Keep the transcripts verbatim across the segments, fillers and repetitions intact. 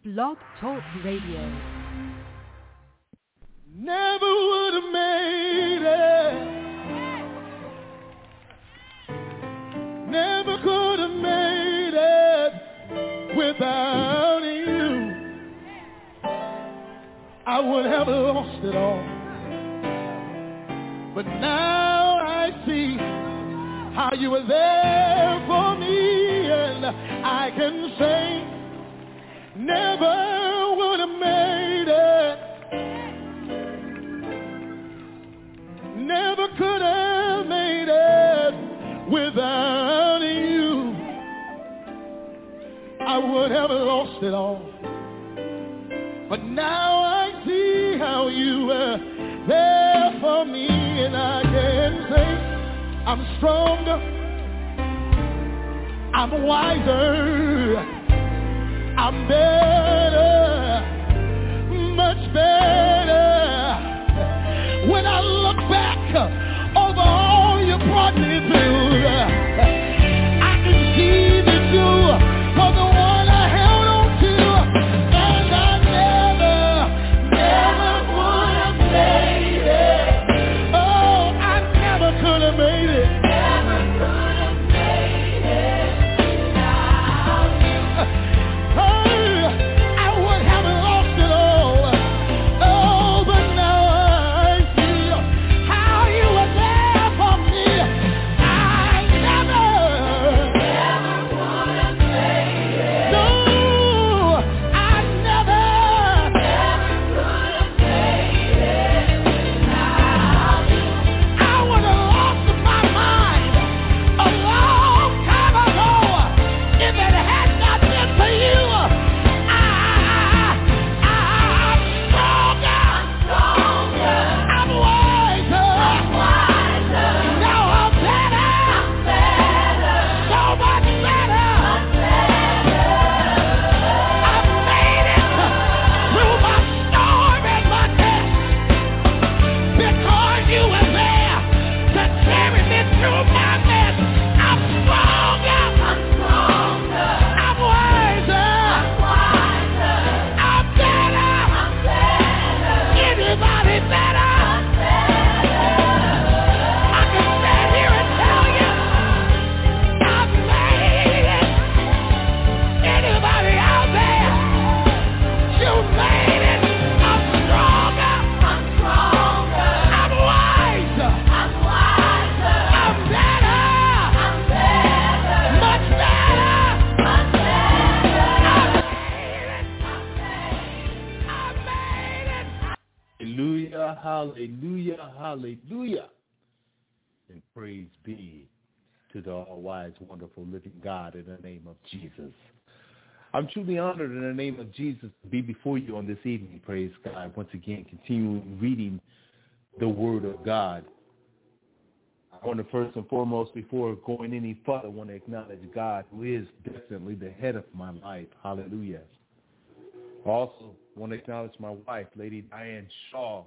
Blog Talk Radio. Never would have made it. Never could have made it without you. I would have lost it all. But now I see how you were there for me, and I can say never would have made it. Never could have made it without you. I would have lost it all. But now I see how you were there for me, and I can say I'm stronger, I'm wiser, I'm better, much better. When I look back over all you brought me through, I can see that you were the one I held on to, and I never, never would have made it. Oh, I never could have made it. Never could have made it without you. Oh, I would have lost it all. Oh, but now I see how you were there for me. I never, never would have made it. No, I never, never could have made it without you. I would have lost my mind a long time ago if it had not been for you. I, I'm stronger, stronger. I'm wiser, I'm wiser. Now I'm better, I'm better. So much better, I'm better. I've made it through my storm and my test because you were there to carry me through my mess. I'm stronger, I'm stronger. I'm wiser, I'm wiser. I'm better, I'm better. Anybody better? I'm better. I can stand here and tell you I've made it. Anybody out there? You made it. I'm stronger, I'm stronger. I'm wiser, I'm wiser. I'm better, I'm better. Much better, much better. I made it, I made it, I made it. Hallelujah, hallelujah, hallelujah. And praise be to the all-wise, wonderful, living God in the name of Jesus. I'm truly honored in the name of Jesus to be before you on this evening, praise God. Once again, continuing reading the Word of God. I want to first and foremost, before going any further, I want to acknowledge God, who is definitely the head of my life. Hallelujah. I also want to acknowledge my wife, Lady Diane Shaw.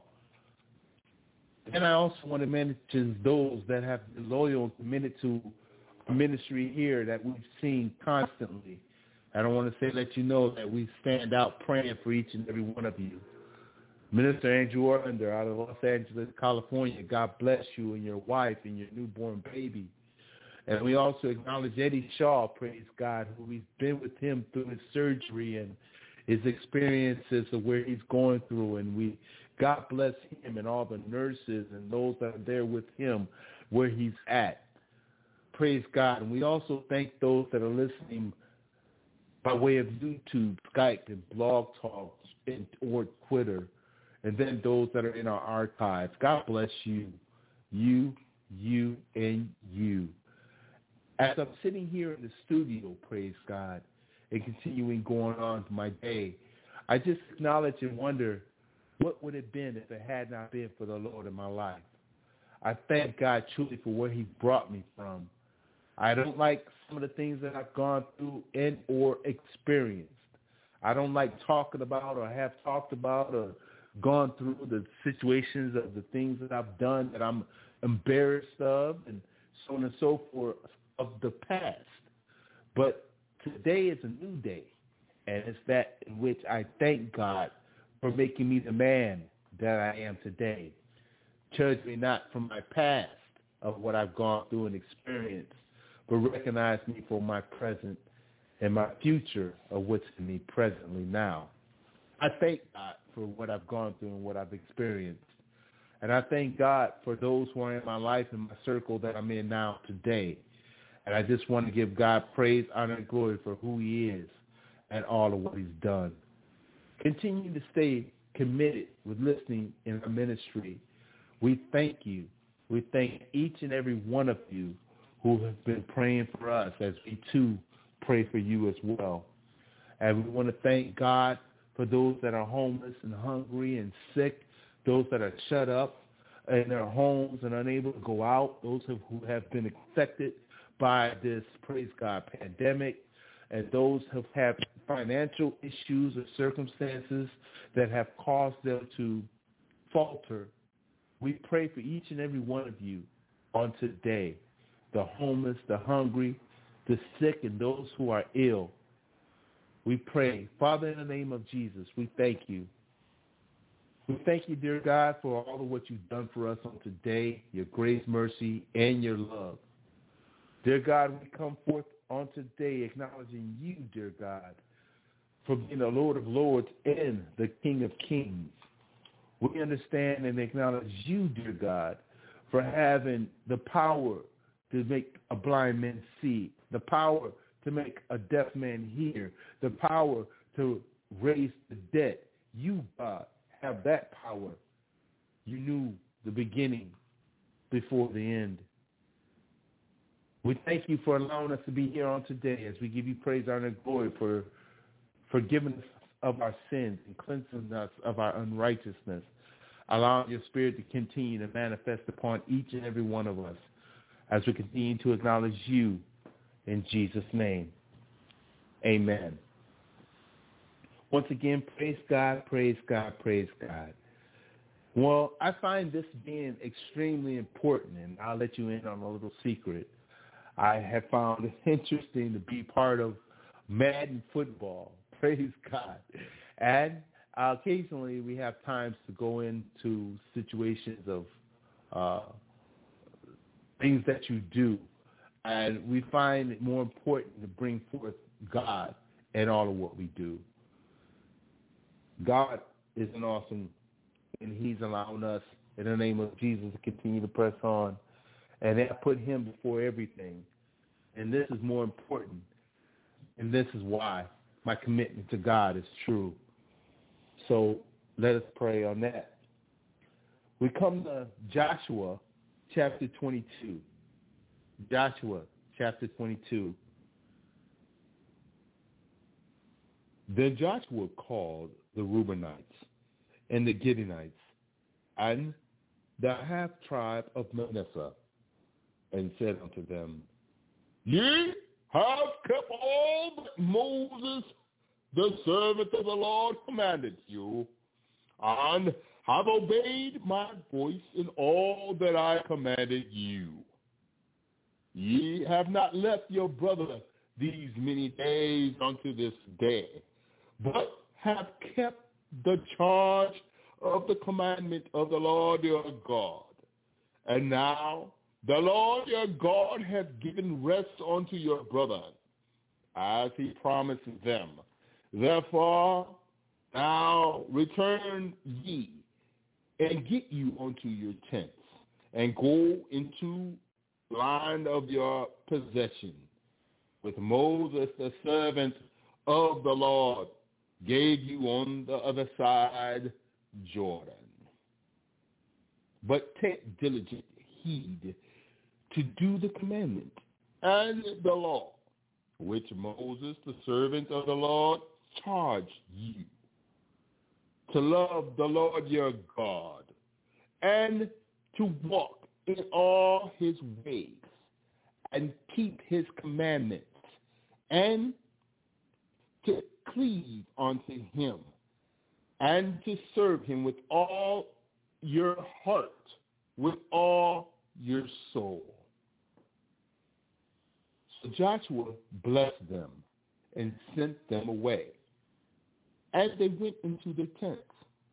And I also want to mention those that have been loyal and committed to ministry here that we've seen constantly. And I want to say, let you know that we stand out praying for each and every one of you. Minister Andrew Orlander out of Los Angeles, California, God bless you and your wife and your newborn baby. And we also acknowledge Eddie Shaw, praise God, who we've been with him through his surgery and his experiences of where he's going through. And we, God bless him and all the nurses and those that are there with him where he's at. Praise God. And we also thank those that are listening by way of YouTube, Skype, and Blog Talk, and, or Twitter, and then those that are in our archives. God bless you, you, you, and you. As I'm sitting here in the studio, praise God, and continuing going on to my day, I just acknowledge and wonder what would it have been if it had not been for the Lord in my life. I thank God truly for where he brought me from. I don't like some of the things that I've gone through and or experienced. I don't like talking about or have talked about or gone through the situations of the things that I've done that I'm embarrassed of and so on and so forth of the past. But today is a new day, And it's that in which I thank God for making me the man that I am today. Judge me not from my past of what I've gone through and experienced, but recognize me for my present and my future of what's in me presently now. I thank God for what I've gone through and what I've experienced. And I thank God for those who are in my life and my circle that I'm in now today. And I just want to give God praise, honor, and glory for who he is and all of what he's done. Continue to stay committed with listening in our ministry. We thank you. We thank each and every one of you who have been praying for us as we too pray for you as well. And we want to thank God for those that are homeless and hungry and sick, those that are shut up in their homes and unable to go out, those who have been affected by this, praise God, pandemic, and those who have financial issues or circumstances that have caused them to falter. We pray for each and every one of you on today, the homeless, the hungry, the sick, and those who are ill. We pray, Father, in the name of Jesus, we thank you. We thank you, dear God, for all of what you've done for us on today, your grace, mercy, and your love. Dear God, we come forth on today acknowledging you, dear God, for being the Lord of lords and the King of kings. We understand and acknowledge you, dear God, for having the power to make a blind man see, the power to make a deaf man hear, the power to raise the dead. You, God, have that power. You knew the beginning before the end. We thank you for allowing us to be here on today as we give you praise, honor, and glory for forgiving us of our sins and cleansing us of our unrighteousness, allowing your spirit to continue to manifest upon each and every one of us as we continue to acknowledge you in Jesus' name. Amen. Once again, praise God, praise God, praise God. Well, I find this being extremely important, and I'll let you in on a little secret. I have found it interesting to be part of Madden football. Praise God. And uh, occasionally we have times to go into situations of uh, things that you do, and we find it more important to bring forth God in all of what we do. God is an awesome, and he's allowing us, in the name of Jesus, to continue to press on. And I put him before everything. And this is more important. And this is why my commitment to God is true. So let us pray on that. We come to Joshua chapter twenty-two. Joshua chapter twenty-two. Then Joshua called the Reubenites and the Gideonites and the half tribe of Manasseh, and said unto them, Ye have kept all that Moses, the servant of the Lord, commanded you, and have obeyed my voice in all that I commanded you. Ye have not left your brother these many days unto this day, but have kept the charge of the commandment of the Lord your God. And now the Lord your God hath given rest unto your brethren, as he promised them. Therefore now return ye, and get you unto your tents, and go into land of your possession, with Moses the servant of the Lord gave you on the other side Jordan. But take diligent heed to do the commandment and the law, which Moses, the servant of the Lord, charged you, to love the Lord your God, and to walk in all his ways, and keep his commandments, and to cleave unto him, and to serve him with all your heart, with all your soul. So Joshua blessed them and sent them away, and they went into the tents.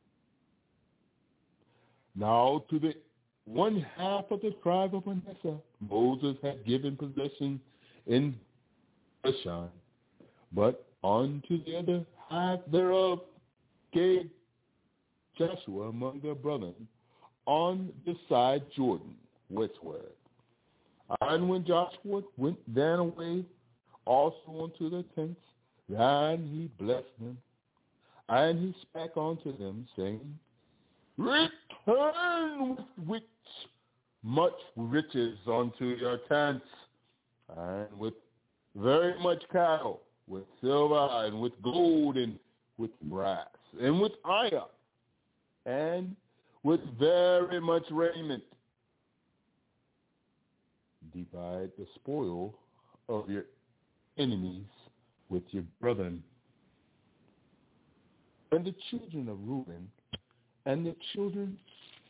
Now to the one half of the tribe of Manasseh, Moses had given possession in Bashan, but unto the other half thereof gave Joshua among their brethren on the side Jordan westward. And when Joshua went then away also unto the tents, then he blessed them, and he spake unto them, saying, Return with which much riches unto your tents, and with very much cattle, with silver, and with gold, and with brass, and with iron, and with very much raiment. Divide the spoil of your enemies with your brethren. And the children of Reuben and the children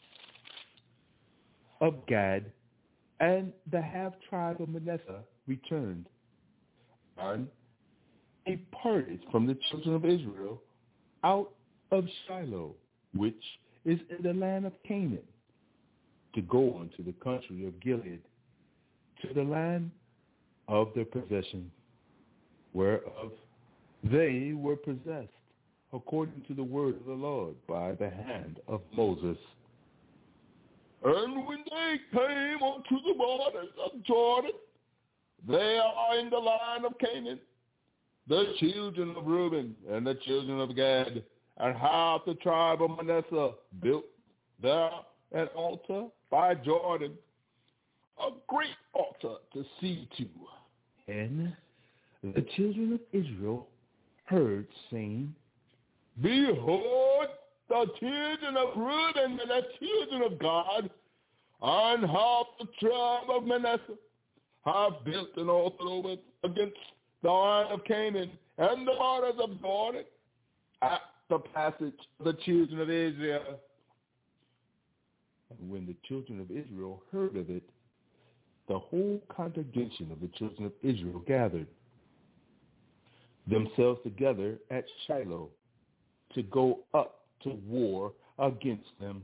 of Gad and the half-tribe of Manasseh returned, and departed from the children of Israel out of Shiloh, which is in the land of Canaan, to go unto the country of Gilead, to the land of their possession, whereof they were possessed, according to the word of the Lord by the hand of Moses. And when they came unto the borders of Jordan, they are in the land of Canaan, the children of Reuben and the children of Gad, and half the tribe of Manasseh built there an altar by Jordan, a great altar to see to. And the children of Israel heard, saying, Behold, the children of Reuben and the children of Gad, and half the tribe of Manasseh, have built an altar over against the land of Canaan and the borders of Jordan at the passage of the children of Israel. And when the children of Israel heard of it, the whole congregation of the children of Israel gathered themselves together at Shiloh to go up to war against them.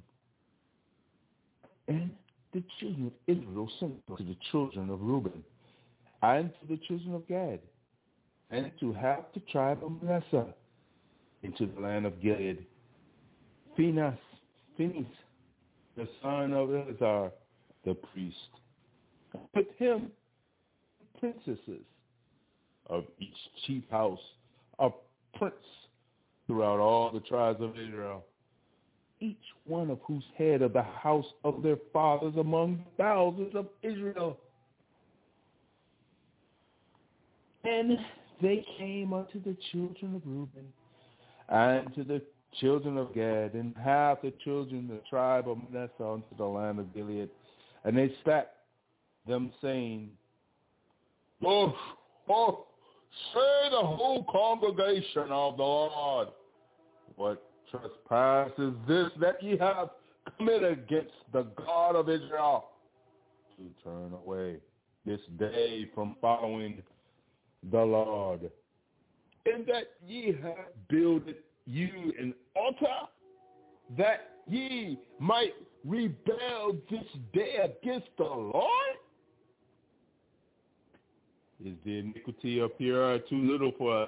And the children of Israel sent to the children of Reuben and to the children of Gad and to half the tribe of Manasseh into the land of Gilead, Phinehas, Phinehas, the son of Eleazar, the priest, with him princesses of each chief house, a prince throughout all the tribes of Israel, each one of whose head of the house of their fathers among thousands of Israel. And they came unto the children of Reuben and to the children of Gad, and half the children of the tribe of Manasseh unto the land of Gilead. And they spake them, saying, Oh, oh, say the whole congregation of the Lord, what trespass is this that ye have committed against the God of Israel, to turn away this day from following the Lord, and that ye have builded you an altar, that ye might rebel this day against the Lord? Is the iniquity up here too little for us,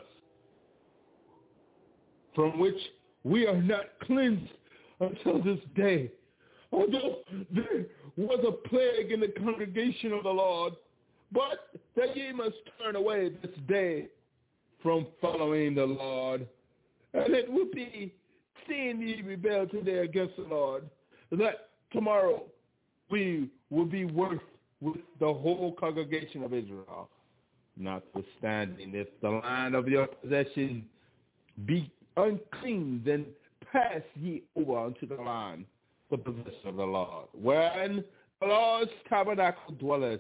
from which we are not cleansed until this day? Although there was a plague in the congregation of the Lord, but that ye must turn away this day from following the Lord. And it will be, seeing ye rebel today against the Lord, that tomorrow we will be worth with the whole congregation of Israel. Notwithstanding, if the land of your possession be unclean, then pass ye over unto the land, the possession of the Lord, wherein the Lord's tabernacle dwelleth,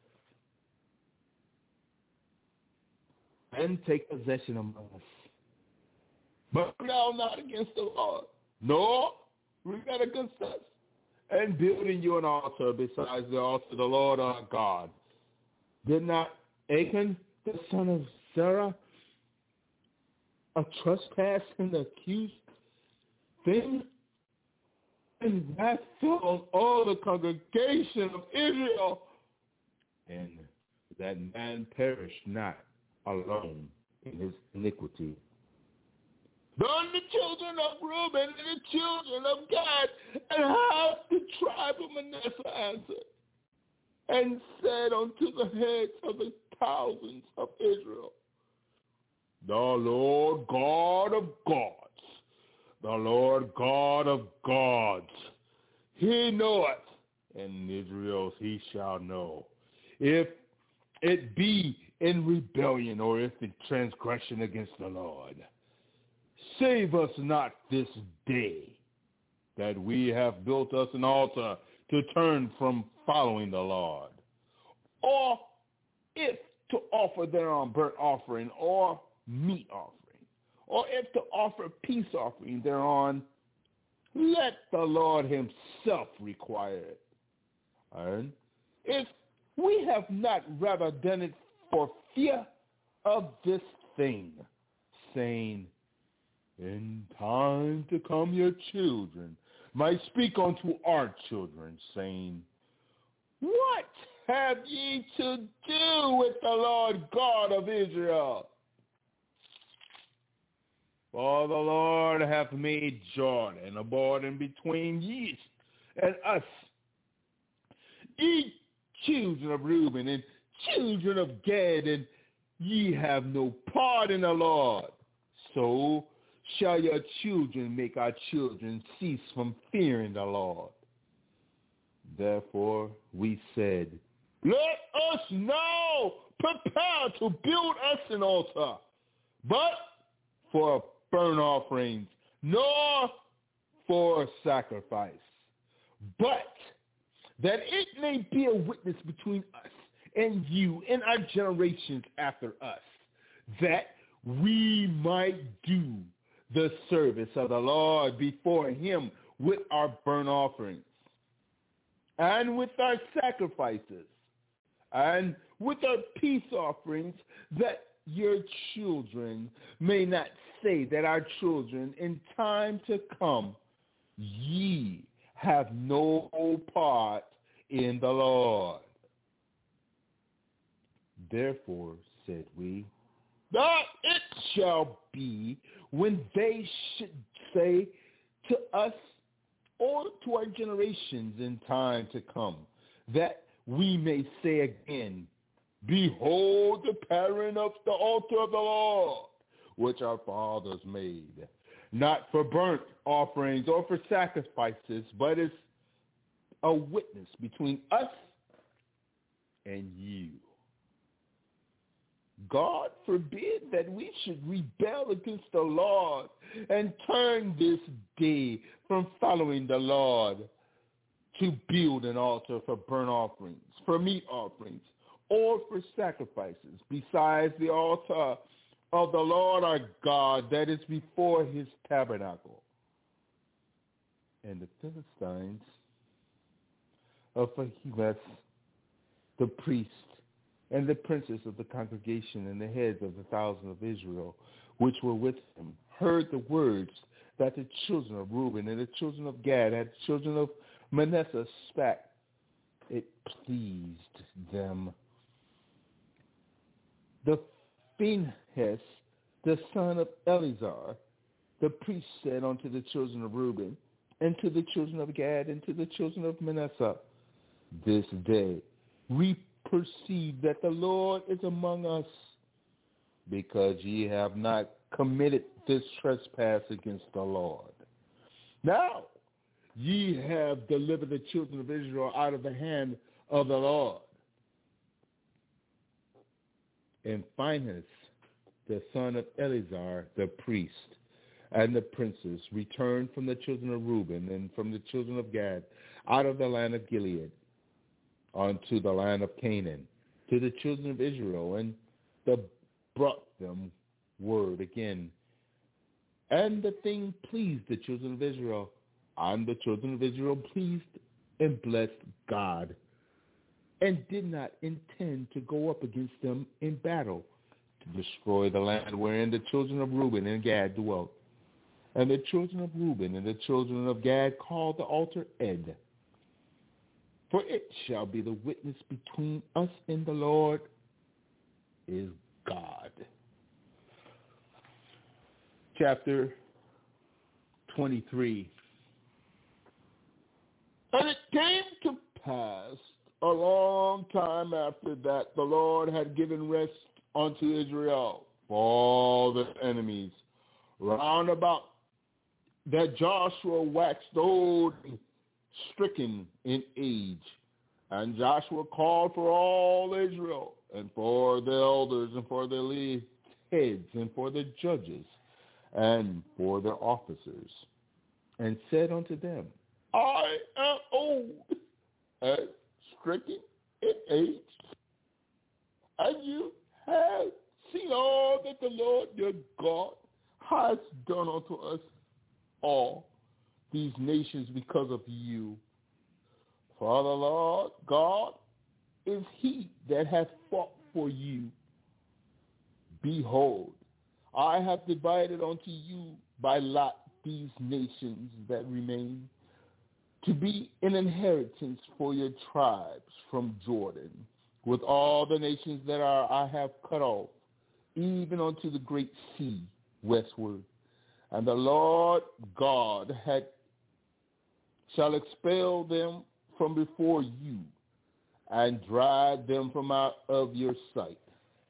and take possession among us. But now not against the Lord, nor rebel against us, and building you an altar besides the altar of the Lord our God. Did not Achan, the son of Sarah, a trespass and accused them, and that fell on all the congregation of Israel, and that man perished not alone in his iniquity. Then the children of Reuben and the children of Gad and half the tribe of Manasseh answered, and said unto the heads of the thousands of Israel, the Lord God of gods, the Lord God of gods, he knoweth, and Israel's he shall know, if it be in rebellion or if in transgression against the Lord. Save us not this day, that we have built us an altar to turn from following the Lord, or if to offer thereon burnt offering or meat offering, or if to offer peace offering thereon, let the Lord himself require it. And if we have not rather done it for fear of this thing, saying, in time to come your children might speak unto our children, saying, what have ye to do with the Lord God of Israel? For the Lord hath made Jordan a border between ye and us, ye children of Reuben and children of Gad, and ye have no part in the Lord. So shall your children make our children cease from fearing the Lord. Therefore we said, let us now prepare to build us an altar, but for burnt offerings, nor for sacrifice, but that it may be a witness between us and you and our generations after us, that we might do the service of the Lord before him with our burnt offerings, and with our sacrifices, and with our peace offerings, that your children may not say that our children in time to come, ye have no part in the Lord. Therefore, said we, that it shall be when they should say to us or to our generations in time to come, that we may say again, behold the pattern of the altar of the Lord, which our fathers made, not for burnt offerings or for sacrifices, but as a witness between us and you. God forbid that we should rebel against the Lord and turn this day from following the Lord to build an altar for burnt offerings, for meat offerings, or for sacrifices, besides the altar of the Lord our God that is before his tabernacle. And the Philistines of Ahimeth, the priest, and the princes of the congregation and the heads of the thousand of Israel, which were with him, heard the words that the children of Reuben and the children of Gad and the children of Manasseh spake. It pleased them. The Phinehas, the son of Eleazar, the priest, said unto the children of Reuben, and to the children of Gad, and to the children of Manasseh, this day we perceive that the Lord is among us, because ye have not committed this trespass against the Lord. Now ye have delivered the children of Israel out of the hand of the Lord. And Phinehas, the son of Eleazar, the priest, and the princes returned from the children of Reuben and from the children of Gad out of the land of Gilead unto the land of Canaan, to the children of Israel, and the brought them word again. And the thing pleased the children of Israel, and the children of Israel pleased and blessed God, and did not intend to go up against them in battle to destroy the land wherein the children of Reuben and Gad dwelt. And the children of Reuben and the children of Gad called the altar Ed. For it shall be the witness between us and the Lord is God. Chapter twenty-three. And it came to pass a long time after that the Lord had given rest unto Israel for all the enemies round about, that Joshua waxed old, stricken in age. And Joshua called for all Israel, and for the elders, and for the lead heads, and for the judges, and for their officers, and said unto them, I am old and stricken in age, and you have seen all that the Lord your God has done unto us all these nations because of you. For the Lord God is he that hath fought for you. Behold, I have divided unto you by lot these nations that remain, to be an inheritance for your tribes from Jordan, with all the nations that are I have cut off, even unto the great sea westward. And the Lord God had shall expel them from before you, and drive them from out of your sight.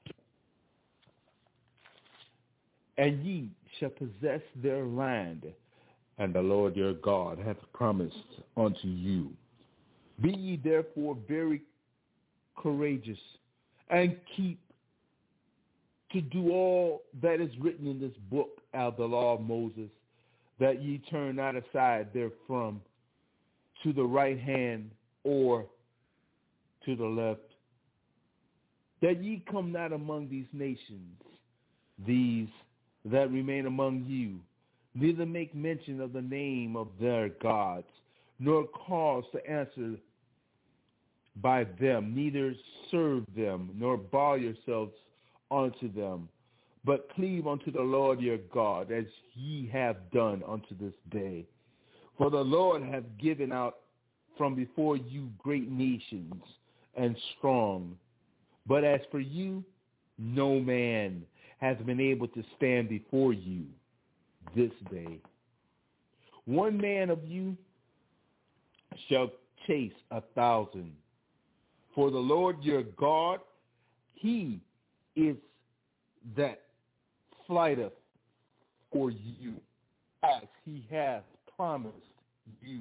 And ye shall possess their land, and the Lord your God hath promised unto you. Be ye therefore very courageous, and keep to do all that is written in this book of the law of Moses, that ye turn not aside therefrom to the right hand or to the left, that ye come not among these nations, these that remain among you, neither make mention of the name of their gods, nor cause to answer by them, neither serve them, nor bow yourselves unto them, but cleave unto the Lord your God, as ye have done unto this day. For the Lord hath given out from before you great nations and strong. But as for you, no man has been able to stand before you this day. One man of you shall chase a thousand. For the Lord your God, he is that flighteth for you, as he hath promised you.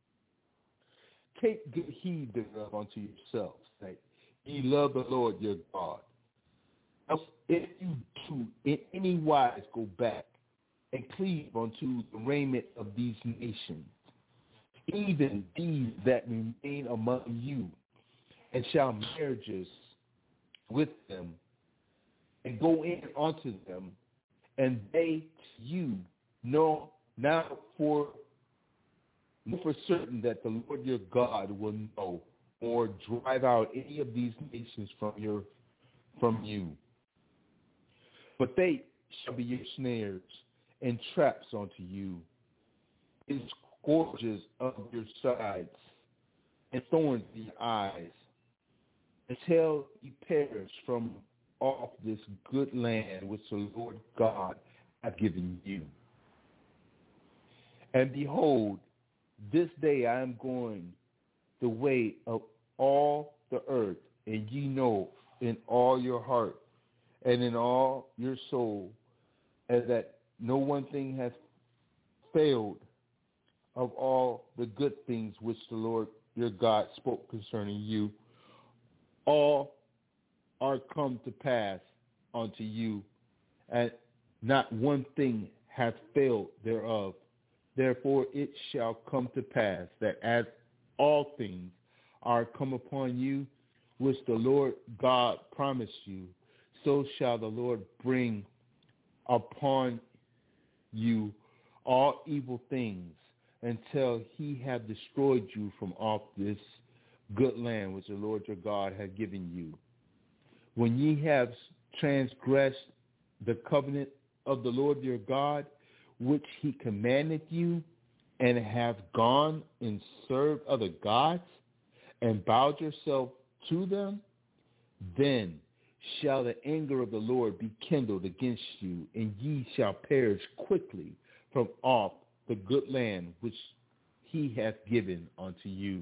Take good heed thereof unto yourselves, that ye love the Lord your God. Else, if you do in any wise go back and cleave unto the raiment of these nations, even these that remain among you, and shall marriages with them, and go in unto them, and they to you know now for know for certain that the Lord your God will know, or drive out any of these nations from your from you. But they shall be your snares and traps unto you, in scourges of your sides, and thorns in your eyes, until you perish from off this good land which the Lord God hath given you. And behold, this day I am going the way of all the earth, and ye know in all your heart and in all your soul, and that no one thing hath failed of all the good things which the Lord your God spoke concerning you. All are come to pass unto you, and not one thing hath failed thereof. Therefore it shall come to pass that as all things are come upon you, which the Lord God promised you, so shall the Lord bring upon you all evil things, until he have destroyed you from off this good land which the Lord your God hath given you. When ye have transgressed the covenant of the Lord your God, which he commanded you, and have gone and served other gods, and bowed yourself to them, then shall the anger of the Lord be kindled against you, and ye shall perish quickly from off the good land which he hath given unto you.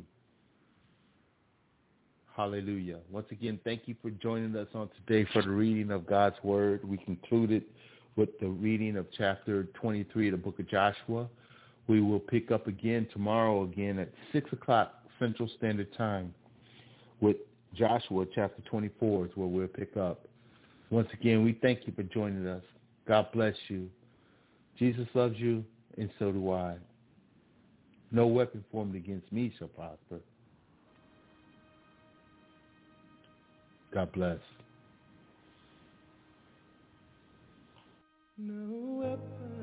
Hallelujah. Once again, thank you for joining us on today for the reading of God's Word. We concluded with the reading of chapter twenty-three of the book of Joshua. We will pick up again tomorrow again at six o'clock Central Standard Time with Joshua chapter twenty-four is where we'll pick up. Once again, we thank you for joining us. God bless you. Jesus loves you, and so do I. No weapon formed against me shall prosper. God bless. No weapon